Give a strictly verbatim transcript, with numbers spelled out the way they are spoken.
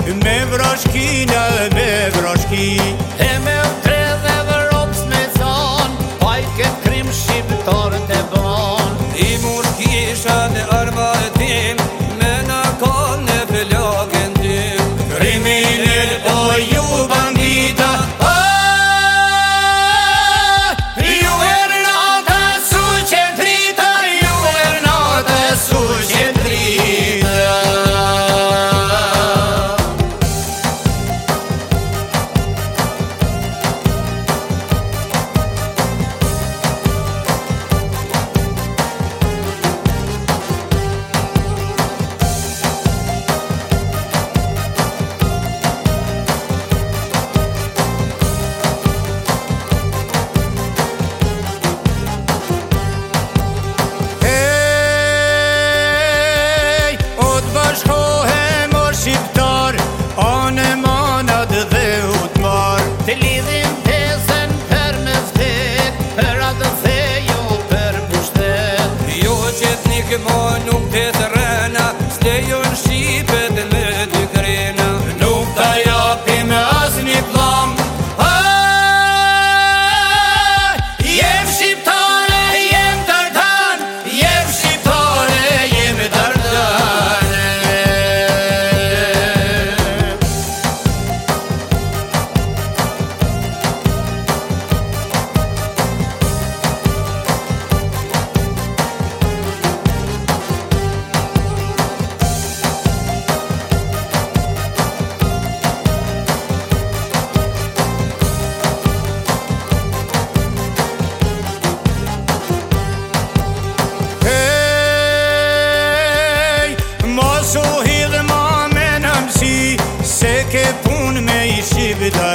me vroshkina, me vroshki. E me tre dhe vërops me than, pa i këtë krim shqiptarët e ban. I mushkisha në armatim, me në kanë në flagën tim. Kriminal po ju bandita, ju ernata su qendrita, ju ernata su qendrita. Bashkohem o shqiptar, anë manat dhe utmar. Të lidhim tesen për me vdet, për atë thejo për pushtet. Jo qetnik ma nuk të të rena, stejon shqipet me dy krena. Nuk ta japim as një plam, jem shqiptare, jem tartan, jem shqiptare, jem tartan. Mos u hidh ma me në mësi, se ke pun me i shqiptar.